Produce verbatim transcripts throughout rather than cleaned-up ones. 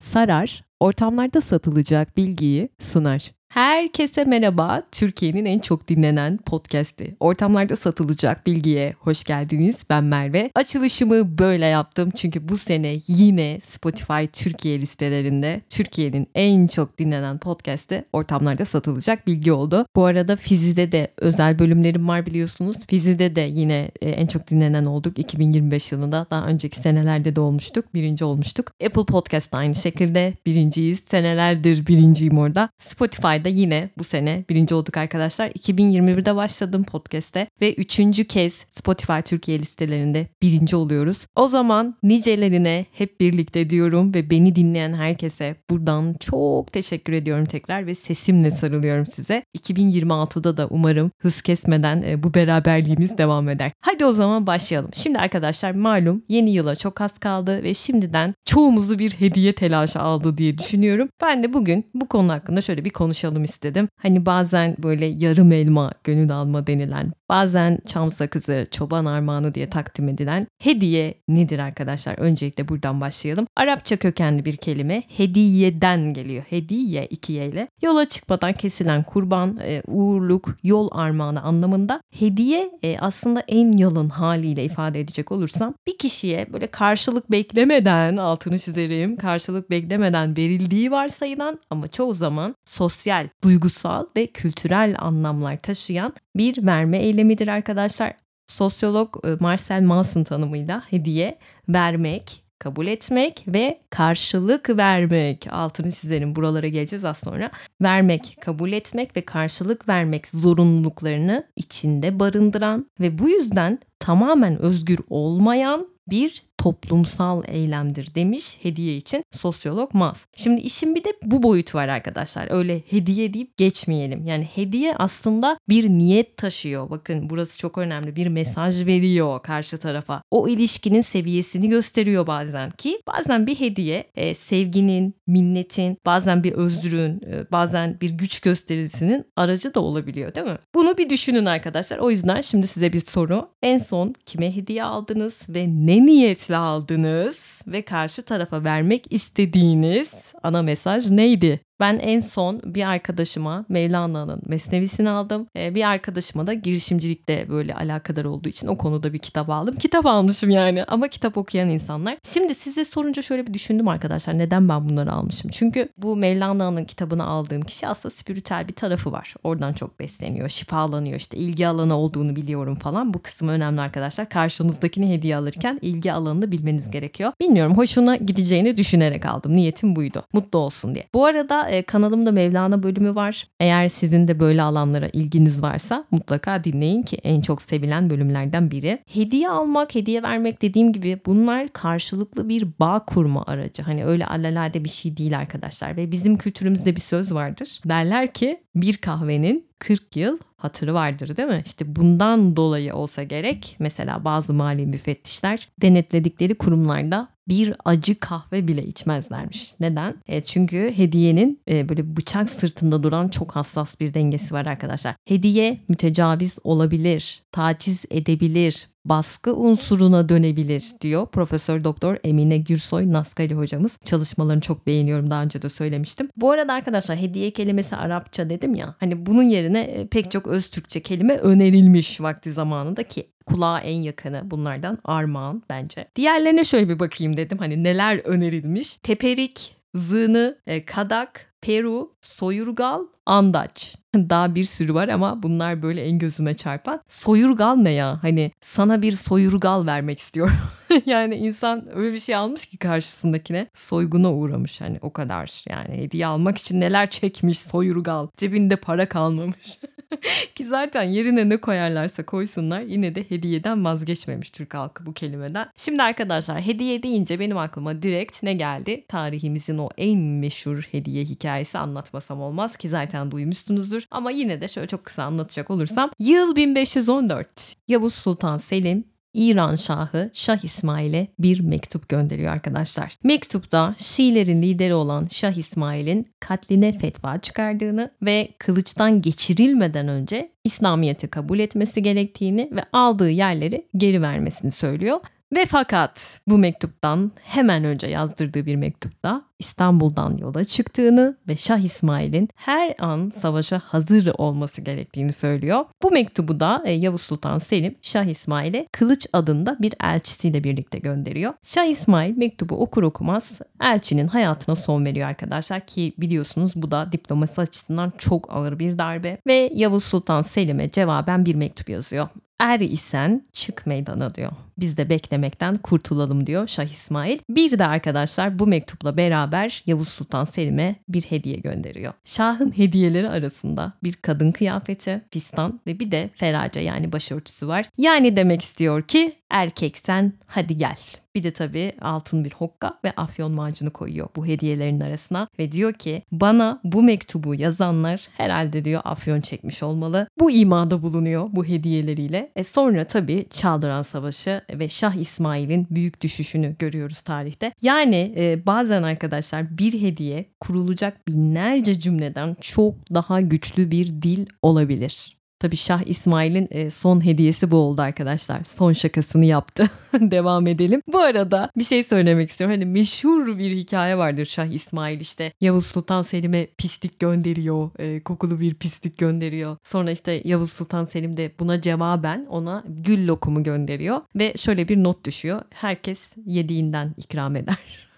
sarar, ortamlarda satılacak bilgiyi sunar. Herkese merhaba, Türkiye'nin en çok dinlenen podcast'i Ortamlarda Satılacak Bilgiye hoş geldiniz. Ben Merve. Açılışımı böyle yaptım çünkü bu sene yine Spotify Türkiye listelerinde Türkiye'nin en çok dinlenen podcast'i Ortamlarda Satılacak Bilgi oldu. Bu arada Fizi'de de özel bölümlerim var biliyorsunuz. Fizi'de de yine en çok dinlenen olduk iki bin yirmi beş yılında. Daha önceki senelerde de olmuştuk, birinci olmuştuk. Apple Podcast'ta aynı şekilde birinciyiz. Senelerdir birinciyim orada. Spotify da yine bu sene birinci olduk arkadaşlar. iki bin yirmi birde başladım podcast'te ve üçüncü kez Spotify Türkiye listelerinde birinci oluyoruz. O zaman nicelerine hep birlikte diyorum ve beni dinleyen herkese buradan çok teşekkür ediyorum tekrar ve sesimle sarılıyorum size. iki bin yirmi altıda da umarım hız kesmeden bu beraberliğimiz devam eder. Hadi o zaman başlayalım. Şimdi arkadaşlar malum yeni yıla çok az kaldı ve şimdiden çoğumuzu bir hediye telaşı aldı diye düşünüyorum. Ben de bugün bu konu hakkında şöyle bir konuşalım istedim. Hani bazen böyle yarım elma gönül alma denilen, bazen çam sakızı çoban armağanı diye takdim edilen hediye nedir arkadaşlar? Öncelikle buradan başlayalım. Arapça kökenli bir kelime hediyeden geliyor. Hediye iki y ile. Yola çıkmadan kesilen kurban, e, uğurluk, yol armağanı anlamında. Hediye e, aslında en yalın haliyle ifade edecek olursam bir kişiye böyle karşılık beklemeden, altını çizerim, karşılık beklemeden verildiği varsayılan ama çoğu zaman sosyal, duygusal ve kültürel anlamlar taşıyan bir verme eylemidir arkadaşlar. Sosyolog Marcel Mauss'ın tanımıyla hediye vermek, kabul etmek ve karşılık vermek. Altını çizerim, buralara geleceğiz az sonra. Vermek, kabul etmek ve karşılık vermek zorunluluklarını içinde barındıran ve bu yüzden tamamen özgür olmayan bir toplumsal eylemdir demiş hediye için sosyolog Mauss. Şimdi işin bir de bu boyutu var arkadaşlar. Öyle hediye deyip geçmeyelim. Yani hediye aslında bir niyet taşıyor. Bakın burası çok önemli. Bir mesaj veriyor karşı tarafa. O ilişkinin seviyesini gösteriyor bazen ki bazen bir hediye e, sevginin, minnetin, bazen bir özrün, e, bazen bir güç gösterisinin aracı da olabiliyor değil mi? Bunu bir düşünün arkadaşlar. O yüzden şimdi size bir soru. En son kime hediye aldınız ve ne niyetle aldınız ve karşı tarafa vermek istediğiniz ana mesaj neydi? Ben en son bir arkadaşıma Mevlana'nın Mesnevisini aldım. Ee, bir arkadaşıma da girişimcilikle böyle alakadar olduğu için o konuda bir kitap aldım. Kitap almışım yani ama kitap okuyan insanlar. Şimdi size sorunca şöyle bir düşündüm arkadaşlar. Neden ben bunları almışım? Çünkü bu Mevlana'nın kitabını aldığım kişi aslında spiritüel bir tarafı var. Oradan çok besleniyor, şifalanıyor. İşte ilgi alanı olduğunu biliyorum falan. Bu kısmı önemli arkadaşlar. Karşınızdakini hediye alırken ilgi alanını bilmeniz gerekiyor. Bilmiyorum, hoşuna gideceğini düşünerek aldım. Niyetim buydu. Mutlu olsun diye. Bu arada kanalımda Mevlana bölümü var. Eğer sizin de böyle alanlara ilginiz varsa mutlaka dinleyin ki en çok sevilen bölümlerden biri. Hediye almak, hediye vermek dediğim gibi bunlar karşılıklı bir bağ kurma aracı. Hani öyle alelade bir şey değil arkadaşlar. Ve bizim kültürümüzde bir söz vardır. Derler ki bir kahvenin kırk yıl hatırı vardır değil mi? İşte bundan dolayı olsa gerek mesela bazı mali müfettişler denetledikleri kurumlarda bir acı kahve bile içmezlermiş. Neden? E çünkü hediyenin e, böyle bıçak sırtında duran çok hassas bir dengesi var arkadaşlar. Hediye mütecaviz olabilir, taciz edebilir, baskı unsuruna dönebilir diyor Profesör Doktor Emine Gürsoy Naskali hocamız. Çalışmalarını çok beğeniyorum, daha önce de söylemiştim. Bu arada arkadaşlar hediye kelimesi Arapça dedim ya. Hani bunun yerine pek çok öz Türkçe kelime önerilmiş vakti zamanında ki kulağa en yakını bunlardan armağan bence. Diğerlerine şöyle bir bakayım dedim. Hani neler önerilmiş? Teperik, zığını, kadak, peru, soyurgal, andaç. Daha bir sürü var ama bunlar böyle en gözüme çarpan. Soyurgal ne ya? Hani sana bir soyurgal vermek istiyorum. Yani insan öyle bir şey almış ki karşısındakine soyguna uğramış. Hani o kadar yani hediye almak için neler çekmiş soyurgal. Cebinde para kalmamış. Ki zaten yerine ne koyarlarsa koysunlar yine de hediyeden vazgeçmemiş Türk halkı bu kelimeden. Şimdi arkadaşlar hediye deyince benim aklıma direkt ne geldi? Tarihimizin o en meşhur hediye hikayesi anlatmasam olmaz ki zaten duymuşsunuzdur. Ama yine de şöyle çok kısa anlatacak olursam. Yıl bin beş yüz on dört. Yavuz Sultan Selim İran Şahı Şah İsmail'e bir mektup gönderiyor arkadaşlar. Mektupta Şiilerin lideri olan Şah İsmail'in katline fetva çıkardığını ve kılıçtan geçirilmeden önce İslamiyet'i kabul etmesi gerektiğini ve aldığı yerleri geri vermesini söylüyor. Ve fakat bu mektuptan hemen önce yazdırdığı bir mektupta İstanbul'dan yola çıktığını ve Şah İsmail'in her an savaşa hazır olması gerektiğini söylüyor. Bu mektubu da Yavuz Sultan Selim Şah İsmail'e Kılıç adında bir elçisiyle birlikte gönderiyor. Şah İsmail mektubu okur okumaz elçinin hayatına son veriyor arkadaşlar ki biliyorsunuz bu da diplomasi açısından çok ağır bir darbe ve Yavuz Sultan Selim'e cevaben bir mektup yazıyor. Er isen çık meydana diyor. Biz de beklemekten kurtulalım diyor Şah İsmail. Bir de arkadaşlar bu mektupla beraber Yavuz Sultan Selim'e bir hediye gönderiyor. Şah'ın hediyeleri arasında bir kadın kıyafeti, fistan ve bir de ferace yani başörtüsü var. Yani demek istiyor ki erkeksen hadi gel. Bir de tabii altın bir hokka ve afyon macunu koyuyor bu hediyelerin arasına ve diyor ki bana bu mektubu yazanlar herhalde diyor afyon çekmiş olmalı. Bu imada bulunuyor bu hediyeleriyle. E sonra tabii Çaldıran Savaşı ve Şah İsmail'in büyük düşüşünü görüyoruz tarihte. Yani e, bazen arkadaşlar bir hediye kurulacak binlerce cümleden çok daha güçlü bir dil olabilir. Tabii Şah İsmail'in e, son hediyesi bu oldu arkadaşlar. Son şakasını yaptı. Devam edelim. Bu arada bir şey söylemek istiyorum. Hani meşhur bir hikaye vardır Şah İsmail işte Yavuz Sultan Selim'e pislik gönderiyor. E, kokulu bir pislik gönderiyor. Sonra işte Yavuz Sultan Selim de buna cevaben ona gül lokumu gönderiyor. Ve şöyle bir not düşüyor. Herkes yediğinden ikram eder.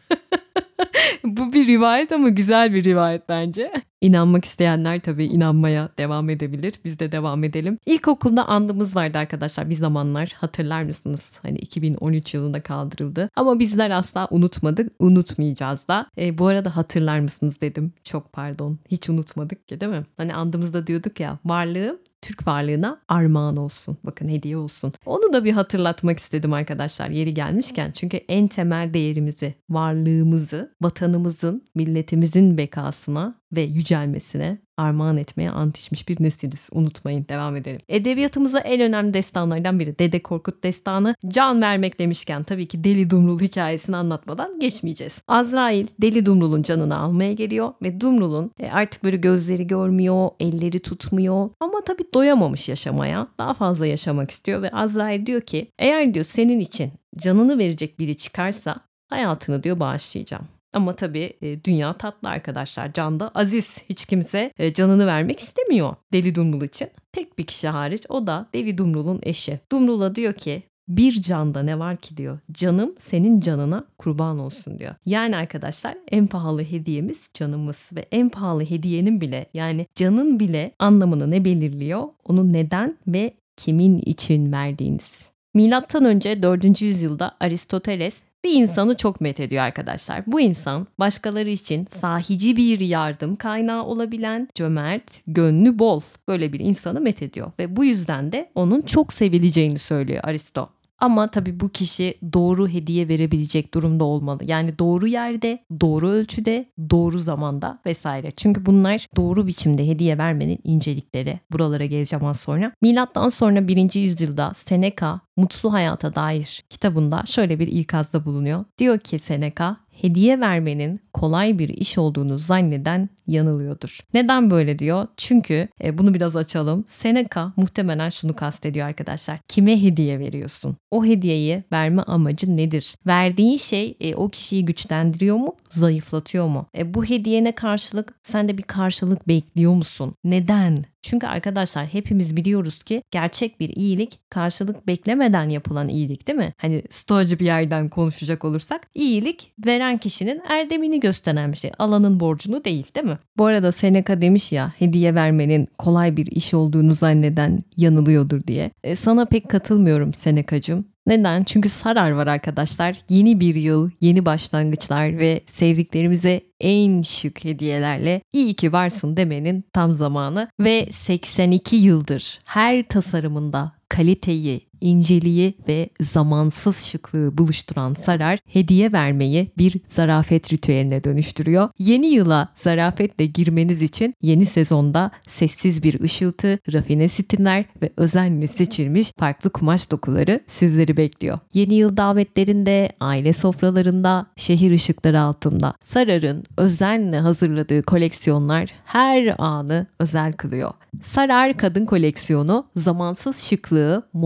Bu bir rivayet ama güzel bir rivayet bence. İnanmak isteyenler tabii inanmaya devam edebilir. Biz de devam edelim. İlkokulda andımız vardı arkadaşlar bir zamanlar. Hatırlar mısınız? Hani iki bin on üç yılında kaldırıldı. Ama bizler asla unutmadık. Unutmayacağız da. E, bu arada hatırlar mısınız dedim. Çok pardon. Hiç unutmadık ki değil mi? Hani andımızda diyorduk ya varlığım Türk varlığına armağan olsun. Bakın hediye olsun. Onu da bir hatırlatmak istedim arkadaşlar yeri gelmişken. Çünkü en temel değerimizi, varlığımızı, vatanımızın, milletimizin bekasına ve yücelmesine armağan etmeye ant içmiş bir nesiliz. Unutmayın, devam edelim. Edebiyatımıza en önemli destanlardan biri Dede Korkut destanı. Can vermek demişken tabii ki Deli Dumrul hikayesini anlatmadan geçmeyeceğiz. Azrail Deli Dumrul'un canını almaya geliyor ve Dumrul'un artık böyle gözleri görmüyor, elleri tutmuyor ama tabii doyamamış yaşamaya. Daha fazla yaşamak istiyor ve Azrail diyor ki eğer diyor senin için canını verecek biri çıkarsa hayatını diyor bağışlayacağım. Ama tabii e, dünya tatlı arkadaşlar. Can da aziz. Hiç kimse e, canını vermek istemiyor Deli Dumrul için. Tek bir kişi hariç o da Deli Dumrul'un eşi. Dumrul'a diyor ki bir canda ne var ki diyor. Canım senin canına kurban olsun diyor. Yani arkadaşlar en pahalı hediyemiz canımız ve en pahalı hediyenin bile yani canın bile anlamını ne belirliyor? Onu neden ve kimin için verdiğiniz. Milattan önce dördüncü yüzyılda Aristoteles bir insanı çok methediyor arkadaşlar. Bu insan başkaları için sahici bir yardım kaynağı olabilen, cömert, gönlü bol böyle bir insanı methediyor. Ve bu yüzden de onun çok sevileceğini söylüyor Aristo. Ama tabii bu kişi doğru hediye verebilecek durumda olmalı. Yani doğru yerde, doğru ölçüde, doğru zamanda vesaire. Çünkü bunlar doğru biçimde hediye vermenin incelikleri. Buralara geleceğim az sonra. Milattan sonra birinci yüzyılda Seneca Mutlu Hayata Dair kitabında şöyle bir ikazda bulunuyor. Diyor ki Seneca, hediye vermenin kolay bir iş olduğunu zanneden yanılıyordur. Neden böyle diyor? Çünkü e, bunu biraz açalım. Seneca muhtemelen şunu kastediyor arkadaşlar. Kime hediye veriyorsun? O hediyeyi verme amacı nedir? Verdiğin şey e, o kişiyi güçlendiriyor mu? Zayıflatıyor mu? E, bu hediyene karşılık sen de bir karşılık bekliyor musun? Neden? Çünkü arkadaşlar hepimiz biliyoruz ki gerçek bir iyilik karşılık beklemeden yapılan iyilik değil mi? Hani stoacı bir yerden konuşacak olursak iyilik veren kişinin erdemini gösteren bir şey. Alanın borcunu değil değil mi? Bu arada Seneca demiş ya hediye vermenin kolay bir iş olduğunu zanneden yanılıyordur diye. E, sana pek katılmıyorum Seneca'cığım. Neden? Çünkü Sarar var arkadaşlar. Yeni bir yıl, yeni başlangıçlar ve sevdiklerimize en şık hediyelerle iyi ki varsın demenin tam zamanı. Ve seksen iki yıldır her tasarımında kaliteyi, inceliği ve zamansız şıklığı buluşturan Sarar, hediye vermeyi bir zarafet ritüeline dönüştürüyor. Yeni yıla zarafetle girmeniz için yeni sezonda sessiz bir ışıltı, rafine stiller ve özenle seçilmiş farklı kumaş dokuları sizleri bekliyor. Yeni yıl davetlerinde, aile sofralarında, şehir ışıkları altında Sarar'ın özenle hazırladığı koleksiyonlar her anı özel kılıyor. Sarar Kadın Koleksiyonu zamansız şıklığı modern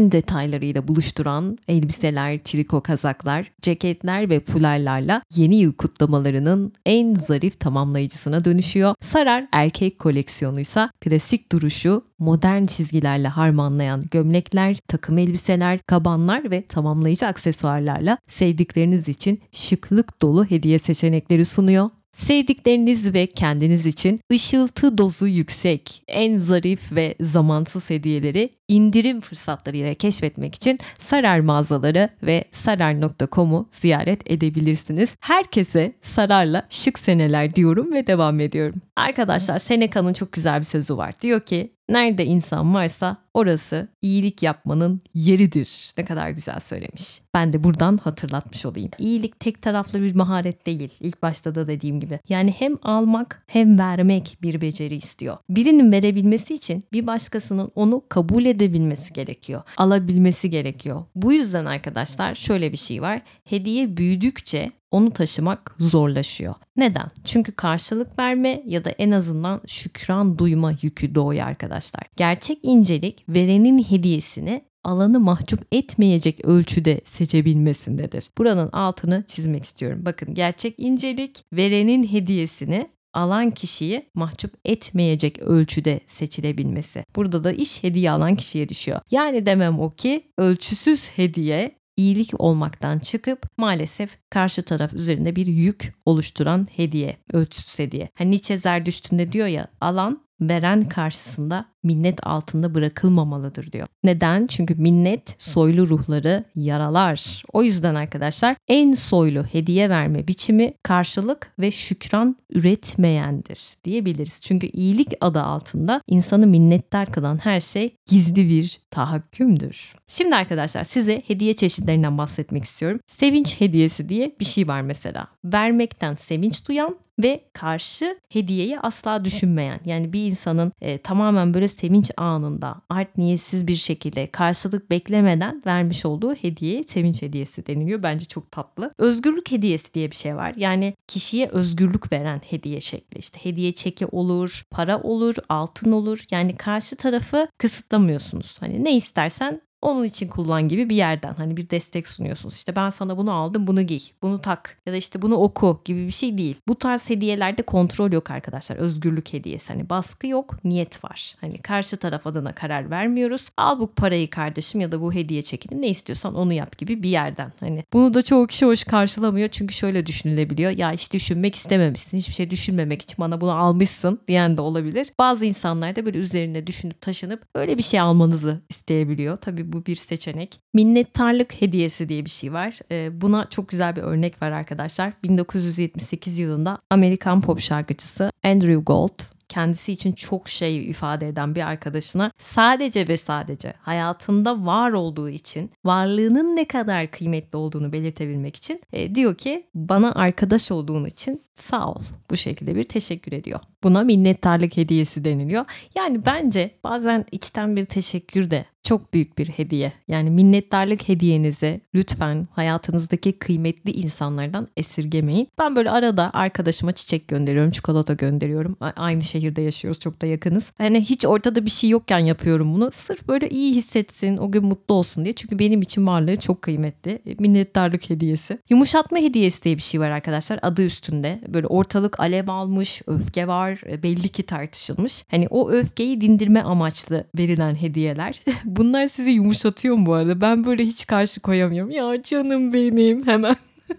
tüm detaylarıyla buluşturan elbiseler, triko kazaklar, ceketler ve fularlarla yeni yıl kutlamalarının en zarif tamamlayıcısına dönüşüyor. Sarar erkek koleksiyonuysa klasik duruşu modern çizgilerle harmanlayan gömlekler, takım elbiseler, kabanlar ve tamamlayıcı aksesuarlarla sevdikleriniz için şıklık dolu hediye seçenekleri sunuyor. Sevdikleriniz ve kendiniz için ışıltı dozu yüksek, en zarif ve zamansız hediyeleri indirim fırsatlarıyla keşfetmek için Sarar mağazaları ve sarar nokta com'u ziyaret edebilirsiniz. Herkese Sarar'la şık seneler diyorum ve devam ediyorum. Arkadaşlar, Seneca'nın çok güzel bir sözü var. Diyor ki, nerede insan varsa orası iyilik yapmanın yeridir. Ne kadar güzel söylemiş. Ben de buradan hatırlatmış olayım. İyilik tek taraflı bir maharet değil. İlk başta da dediğim gibi. Yani hem almak hem vermek bir beceri istiyor. Birinin verebilmesi için bir başkasının onu kabul edebilmesi gerekiyor. Alabilmesi gerekiyor. Bu yüzden arkadaşlar şöyle bir şey var. Hediye büyüdükçe onu taşımak zorlaşıyor. Neden? Çünkü karşılık verme ya da en azından şükran duyma yükü doğuyor arkadaşlar. Gerçek incelik verenin hediyesini alanı mahcup etmeyecek ölçüde seçebilmesindedir. Buranın altını çizmek istiyorum. Bakın, gerçek incelik verenin hediyesini alan kişiyi mahcup etmeyecek ölçüde seçilebilmesi. Burada da iş hediye alan kişiye düşüyor. Yani demem o ki ölçüsüz hediye iyilik olmaktan çıkıp maalesef karşı taraf üzerinde bir yük oluşturan hediye, ölçüsüz hediye. Hani Nietzsche Zerdüşt'ünde diyor ya, alan veren karşısında minnet altında bırakılmamalıdır diyor. Neden? Çünkü minnet soylu ruhları yaralar. O yüzden arkadaşlar en soylu hediye verme biçimi karşılık ve şükran üretmeyendir diyebiliriz. Çünkü iyilik adı altında insanı minnettar kılan her şey gizli bir tahakkümdür. Şimdi arkadaşlar size hediye çeşitlerinden bahsetmek istiyorum. Sevinç hediyesi diye bir şey var mesela. Vermekten sevinç duyan ve karşı hediyeyi asla düşünmeyen, yani bir insanın e, tamamen böyle sevinç anında art niyetsiz bir şekilde karşılık beklemeden vermiş olduğu hediyeye sevinç hediyesi deniliyor. Bence çok tatlı. Özgürlük hediyesi diye bir şey var. Yani kişiye özgürlük veren hediye şekli. İşte hediye çeki olur, para olur, altın olur. Yani karşı tarafı kısıtlamıyorsunuz. Hani ne istersen onun için kullan gibi bir yerden hani bir destek sunuyorsunuz. İşte ben sana bunu aldım, bunu giy, bunu tak ya da işte bunu oku gibi bir şey değil. Bu tarz hediyelerde kontrol yok arkadaşlar. Özgürlük hediyesi. Hani baskı yok, niyet var. Hani karşı taraf adına karar vermiyoruz. Al bu parayı kardeşim ya da bu hediye çekini, ne istiyorsan onu yap gibi bir yerden. Hani bunu da çoğu kişi hoş karşılamıyor. Çünkü şöyle düşünülebiliyor. Ya hiç düşünmek istememişsin. Hiçbir şey düşünmemek için bana bunu almışsın diyen de olabilir. Bazı insanlar da böyle üzerine düşünüp taşınıp öyle bir şey almanızı isteyebiliyor. Tabii bu bir seçenek. Minnettarlık hediyesi diye bir şey var. Ee, buna çok güzel bir örnek var arkadaşlar. bin dokuz yüz yetmiş sekiz yılında Amerikan pop şarkıcısı Andrew Gold, kendisi için çok şey ifade eden bir arkadaşına sadece ve sadece hayatında var olduğu için, varlığının ne kadar kıymetli olduğunu belirtebilmek için e, diyor ki, bana arkadaş olduğun için sağ ol. Bu şekilde bir teşekkür ediyor. Buna minnettarlık hediyesi deniliyor. Yani bence bazen içten bir teşekkür de çok büyük bir hediye. Yani minnettarlık hediyenizi lütfen hayatınızdaki kıymetli insanlardan esirgemeyin. Ben böyle arada arkadaşıma çiçek gönderiyorum, çikolata gönderiyorum. Aynı şehirde yaşıyoruz, çok da yakınız. Hani hiç ortada bir şey yokken yapıyorum bunu. Sırf böyle iyi hissetsin, o gün mutlu olsun diye. Çünkü benim için varlığı çok kıymetli. Minnettarlık hediyesi. Yumuşatma hediyesi diye bir şey var arkadaşlar, adı üstünde. Böyle ortalık alev almış, öfke var, belli ki tartışılmış. Hani o öfkeyi dindirme amaçlı verilen hediyeler. Bunlar sizi yumuşatıyor mu bu arada? Ben böyle hiç karşı koyamıyorum. Ya canım benim, hemen.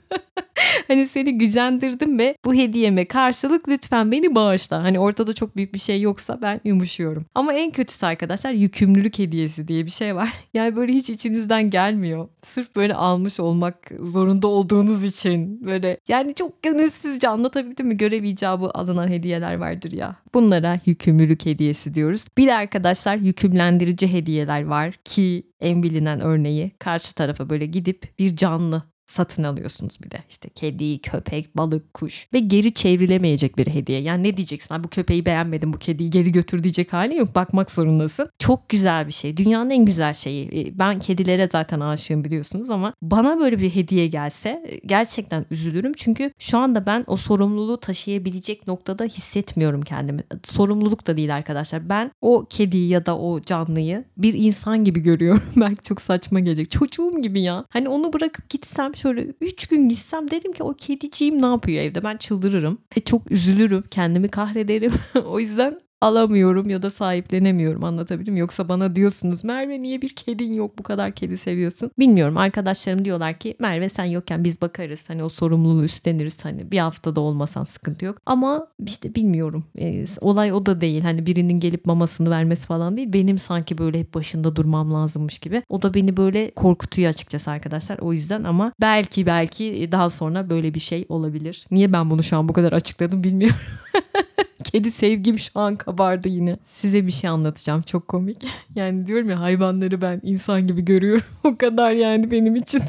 Hani seni gücendirdim ve bu hediyeme karşılık lütfen beni bağışla. Hani ortada çok büyük bir şey yoksa ben yumuşuyorum. Ama en kötüsü arkadaşlar yükümlülük hediyesi diye bir şey var. Yani böyle hiç içinizden gelmiyor. Sırf böyle almış olmak zorunda olduğunuz için böyle, yani çok gönülsüzce, anlatabildim mi? Görev icabı alınan hediyeler vardır ya. Bunlara yükümlülük hediyesi diyoruz. Bir de arkadaşlar yükümlendirici hediyeler var ki en bilinen örneği, karşı tarafa böyle gidip bir canlı satın alıyorsunuz bir de. İşte kedi, köpek, balık, kuş ve geri çevrilemeyecek bir hediye. Yani ne diyeceksin? Ha, bu köpeği beğenmedim, bu kediyi geri götür diyecek hali yok. Bakmak zorundasın. Çok güzel bir şey. Dünyanın en güzel şeyi. Ben kedilere zaten aşığım biliyorsunuz ama bana böyle bir hediye gelse gerçekten üzülürüm. Çünkü şu anda ben o sorumluluğu taşıyabilecek noktada hissetmiyorum kendimi. Sorumluluk da değil arkadaşlar. Ben o kediyi ya da o canlıyı bir insan gibi görüyorum. Belki çok saçma gelecek. Çocuğum gibi ya. Hani onu bırakıp gitsem şöyle üç gün gitsem derim ki o kediciğim ne yapıyor evde? Ben çıldırırım. Ve çok üzülürüm. Kendimi kahrederim. O yüzden alamıyorum ya da sahiplenemiyorum, anlatabildim. Yoksa bana diyorsunuz Merve niye bir kedin yok, bu kadar kedi seviyorsun? Bilmiyorum, arkadaşlarım diyorlar ki Merve sen yokken biz bakarız, hani o sorumluluğu üstleniriz, hani bir haftada olmasan sıkıntı yok. Ama işte bilmiyorum, e, olay o da değil, hani birinin gelip mamasını vermesi falan değil, benim sanki böyle hep başında durmam lazımmış gibi. O da beni böyle korkutuyor açıkçası arkadaşlar, o yüzden. Ama belki belki daha sonra böyle bir şey olabilir. Niye ben bunu şu an bu kadar açıkladım bilmiyorum. Kedi sevgim şu an kabardı yine. Size bir şey anlatacağım, çok komik. Yani diyorum ya, hayvanları ben insan gibi görüyorum. O kadar yani benim için.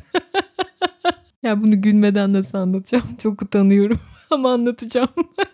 Ya bunu gülmeden nasıl anlatacağım? Çok utanıyorum ama anlatacağım.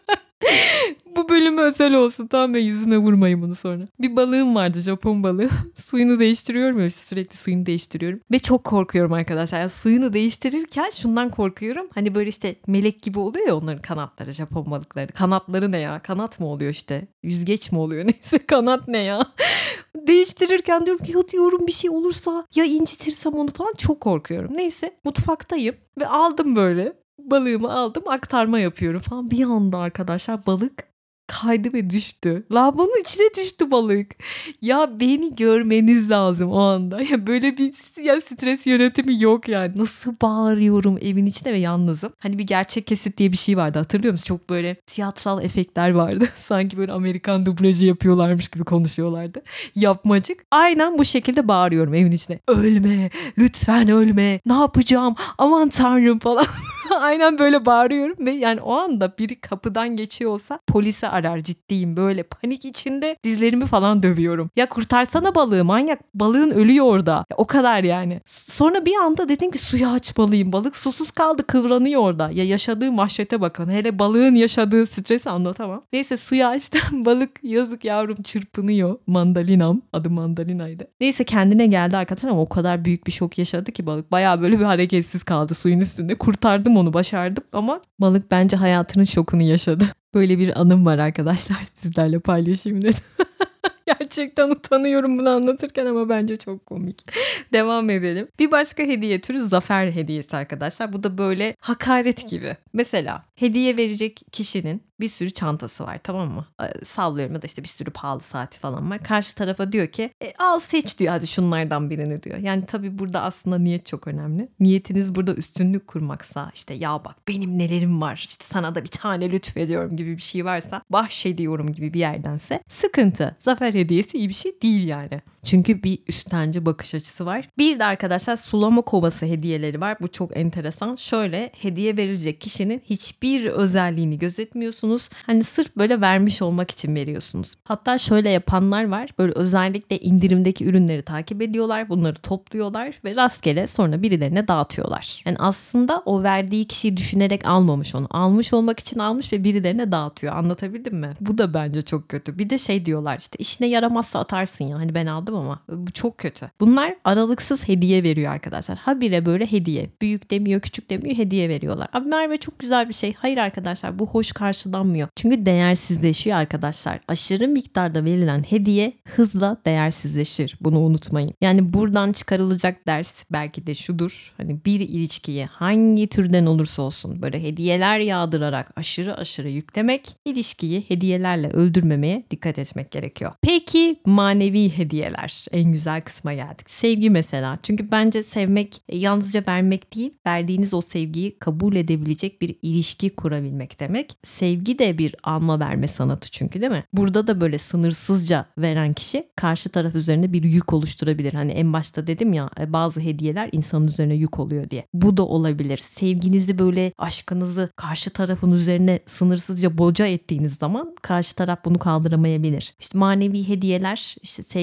Bu bölüm özel olsun, tamam mı? Yüzüme vurmayın bunu sonra. Bir balığım vardı, Japon balığı. Suyunu değiştiriyorum ya, işte sürekli suyunu değiştiriyorum. Ve çok korkuyorum arkadaşlar. Yani suyunu değiştirirken şundan korkuyorum. Hani böyle işte melek gibi oluyor ya onların kanatları, Japon balıkları. Kanatları ne ya? Kanat mı oluyor işte? Yüzgeç mi oluyor? Neyse, kanat ne ya? Değiştirirken diyorum ki ya diyorum bir şey olursa ya incitirsem onu falan, çok korkuyorum. Neyse, mutfaktayım ve aldım böyle. Balığımı aldım, aktarma yapıyorum falan. Bir anda arkadaşlar balık kaydı ve düştü. Lavabonun içine düştü balık. Ya beni görmeniz lazım o anda. Ya böyle bir ya stres yönetimi yok yani. Nasıl bağırıyorum evin içinde ve yalnızım. Hani bir gerçek kesit diye bir şey vardı, hatırlıyor musunuz? Çok böyle tiyatral efektler vardı. Sanki böyle Amerikan dublajı yapıyorlarmış gibi konuşuyorlardı. Yapmacık. Aynen bu şekilde bağırıyorum evin içinde. Ölme, lütfen ölme. Ne yapacağım? Aman tanrım falan. Aynen böyle bağırıyorum ve yani o anda biri kapıdan geçiyor olsa polise arar, ciddiyim, böyle panik içinde dizlerimi falan dövüyorum. Ya kurtarsana balığı, manyak, balığın ölüyor orada. Ya o kadar yani. Sonra bir anda dedim ki suya açmalıyım. Balık susuz kaldı, kıvranıyor orada. Ya yaşadığı vahşete bakın. Hele balığın yaşadığı stresi anlatamam. Neyse suyu açtım. Balık yazık yavrum çırpınıyor. Mandalinam. Adı Mandalina'ydı. Neyse kendine geldi arkadaşlar ama o kadar büyük bir şok yaşadı ki balık. Bayağı böyle bir hareketsiz kaldı suyun üstünde. Kurtardım onu, başardım ama balık bence hayatının şokunu yaşadı. Böyle bir anım var arkadaşlar, sizlerle paylaşayım dedim. Gerçekten utanıyorum bunu anlatırken ama bence çok komik. Devam edelim. Bir başka hediye türü zafer hediyesi arkadaşlar. Bu da böyle hakaret gibi. Mesela hediye verecek kişinin bir sürü çantası var, tamam mı? Sallıyorum, ya da işte bir sürü pahalı saati falan var. Karşı tarafa diyor ki e, al seç diyor, hadi şunlardan birini diyor. Yani tabii burada aslında niyet çok önemli. Niyetiniz burada üstünlük kurmaksa, işte ya bak benim nelerim var, işte sana da bir tane lütfediyorum gibi bir şey varsa, bahşediyorum gibi bir yerdense sıkıntı. Zafer hediyesi iyi bir şey değil yani. Çünkü bir üstenci bakış açısı var. Bir de arkadaşlar sulama kovası hediyeleri var. Bu çok enteresan. Şöyle, hediye verecek kişinin hiçbir özelliğini gözetmiyorsunuz. Hani sırf böyle vermiş olmak için veriyorsunuz. Hatta şöyle yapanlar var. Böyle özellikle indirimdeki ürünleri takip ediyorlar. Bunları topluyorlar ve rastgele sonra birilerine dağıtıyorlar. Yani aslında o verdiği kişiyi düşünerek almamış onu. Almış olmak için almış ve birilerine dağıtıyor. Anlatabildim mi? Bu da bence çok kötü. Bir de şey diyorlar, işte işine yaramazsa atarsın ya. Hani ben aldım ama bu çok kötü. Bunlar aralıksız hediye veriyor arkadaşlar. Habire böyle hediye. Büyük demiyor, küçük demiyor, hediye veriyorlar. Abi Merve çok güzel bir şey. Hayır arkadaşlar, bu hoş karşılanmıyor. Çünkü değersizleşiyor arkadaşlar. Aşırı miktarda verilen hediye hızla değersizleşir. Bunu unutmayın. Yani buradan çıkarılacak ders belki de şudur. Hani bir ilişkiye hangi türden olursa olsun böyle hediyeler yağdırarak aşırı aşırı yüklemek, ilişkiyi hediyelerle öldürmemeye dikkat etmek gerekiyor. Peki manevi hediyeler. En güzel kısma geldik. Sevgi mesela. Çünkü bence sevmek yalnızca vermek değil, verdiğiniz o sevgiyi kabul edebilecek bir ilişki kurabilmek demek. Sevgi de bir alma verme sanatı çünkü, değil mi? Burada da böyle sınırsızca veren kişi karşı taraf üzerinde bir yük oluşturabilir. Hani en başta dedim ya, bazı hediyeler insanın üzerine yük oluyor diye. Bu da olabilir. Sevginizi böyle, aşkınızı karşı tarafın üzerine sınırsızca boca ettiğiniz zaman karşı taraf bunu kaldıramayabilir. İşte manevi hediyeler, işte sevgi olur,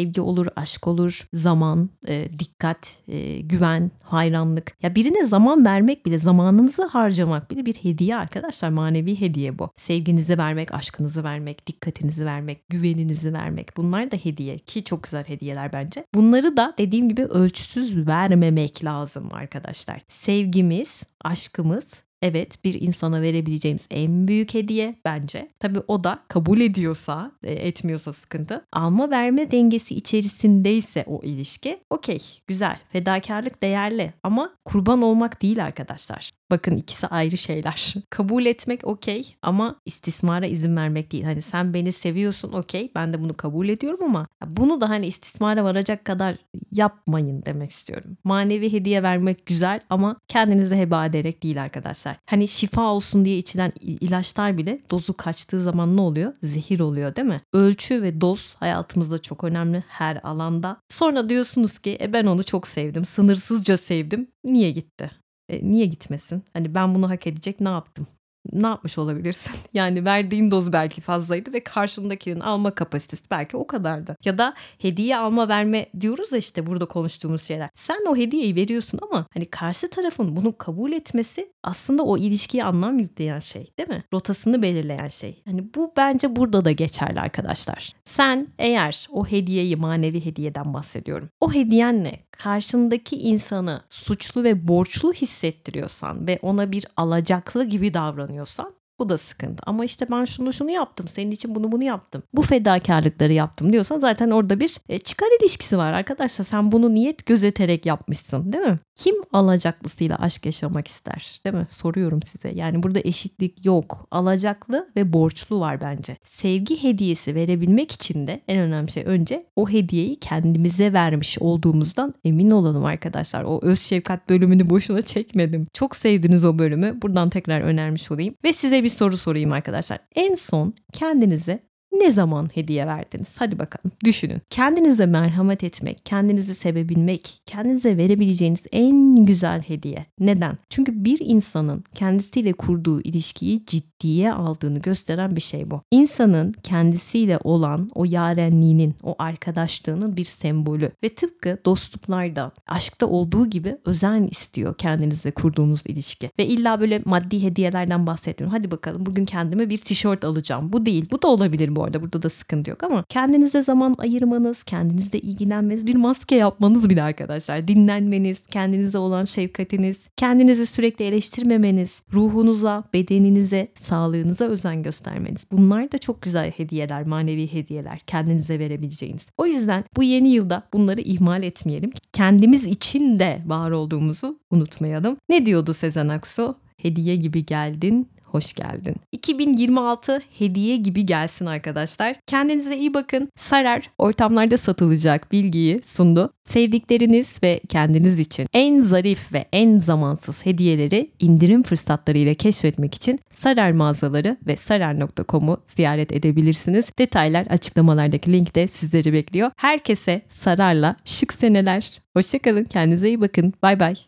olur, aşk olur, zaman, e, dikkat, e, güven, hayranlık. Ya birine zaman vermek bile, zamanınızı harcamak bile bir hediye arkadaşlar. Manevi hediye bu. Sevginizi vermek, aşkınızı vermek, dikkatinizi vermek, güveninizi vermek. Bunlar da hediye ki çok güzel hediyeler bence. Bunları da dediğim gibi ölçüsüz vermemek lazım arkadaşlar. Sevgimiz, aşkımız, evet, bir insana verebileceğimiz en büyük hediye bence. Tabii o da kabul ediyorsa, etmiyorsa sıkıntı. Alma verme dengesi içerisindeyse o ilişki, okey, güzel. Fedakarlık değerli ama kurban olmak değil arkadaşlar. Bakın ikisi ayrı şeyler. Kabul etmek okey ama istismara izin vermek değil. Hani sen beni seviyorsun, okey, ben de bunu kabul ediyorum ama bunu da hani istismara varacak kadar yapmayın demek istiyorum. Manevi hediye vermek güzel ama kendinize heba ederek değil arkadaşlar. Hani şifa olsun diye içilen ilaçlar bile dozu kaçtığı zaman ne oluyor? Zehir oluyor değil mi? Ölçü ve doz hayatımızda çok önemli her alanda. Sonra diyorsunuz ki e ben onu çok sevdim, sınırsızca sevdim. Niye gitti? E, niye gitmesin? Hani ben bunu hak edecek ne yaptım? Ne yapmış olabilirsin? Yani verdiğin doz belki fazlaydı ve karşındakinin alma kapasitesi belki o kadardı. Ya da hediye alma verme diyoruz ya, işte burada konuştuğumuz şeyler. Sen o hediyeyi veriyorsun ama hani karşı tarafın bunu kabul etmesi aslında o ilişkiye anlam yükleyen şey, değil mi? Rotasını belirleyen şey. Hani bu bence burada da geçerli arkadaşlar. Sen eğer o hediyeyi, manevi hediyeden bahsediyorum, o hediyenle karşındaki insanı suçlu ve borçlu hissettiriyorsan ve ona bir alacaklı gibi davranıyorsan bu da sıkıntı. Ama işte ben şunu şunu yaptım, senin için bunu bunu yaptım, bu fedakarlıkları yaptım diyorsan zaten orada bir e, çıkar ilişkisi var arkadaşlar. Sen bunu niyet gözeterek yapmışsın, değil mi? Kim alacaklısıyla aşk yaşamak ister, değil mi? Soruyorum size. Yani burada eşitlik yok. Alacaklı ve borçlu var bence. Sevgi hediyesi verebilmek için de en önemli şey önce o hediyeyi kendimize vermiş olduğumuzdan emin olalım arkadaşlar. O öz şefkat bölümünü boşuna çekmedim. Çok sevdiniz o bölümü. Buradan tekrar önermiş olayım. Ve size bir soru sorayım arkadaşlar. En son kendinize ne zaman hediye verdiniz? Hadi bakalım düşünün. Kendinize merhamet etmek, kendinizi sevebilmek, kendinize verebileceğiniz en güzel hediye. Neden? Çünkü bir insanın kendisiyle kurduğu ilişkiyi ciddiye aldığını gösteren bir şey bu. İnsanın kendisiyle olan o yarenliğinin, o arkadaşlığının bir sembolü. Ve tıpkı dostluklarda, aşkta olduğu gibi özen istiyor kendinizle kurduğunuz ilişki. Ve illa böyle maddi hediyelerden bahsetmiyorum. Hadi bakalım bugün kendime bir tişört alacağım. Bu değil. Bu da olabilir bu arada. Burada da sıkıntı yok ama kendinize zaman ayırmanız, kendinizle ilgilenmeniz, bir maske yapmanız bile arkadaşlar. Dinlenmeniz, kendinize olan şefkatiniz, kendinizi sürekli eleştirmemeniz, ruhunuza, bedeninize, sağlığınıza özen göstermeniz. Bunlar da çok güzel hediyeler, manevi hediyeler kendinize verebileceğiniz. O yüzden bu yeni yılda bunları ihmal etmeyelim. Kendimiz için de var olduğumuzu unutmayalım. Ne diyordu Sezen Aksu? Hediye gibi geldin, hoş geldin. iki bin yirmi altı hediye gibi gelsin arkadaşlar. Kendinize iyi bakın. Sarar ortamlarda satılacak bilgiyi sundu. Sevdikleriniz ve kendiniz için en zarif ve en zamansız hediyeleri indirim fırsatlarıyla keşfetmek için Sarar mağazaları ve sarar nokta com'u ziyaret edebilirsiniz. Detaylar açıklamalardaki linkte sizleri bekliyor. Herkese Sarar'la şık seneler. Hoşça kalın. Kendinize iyi bakın. Bay bay.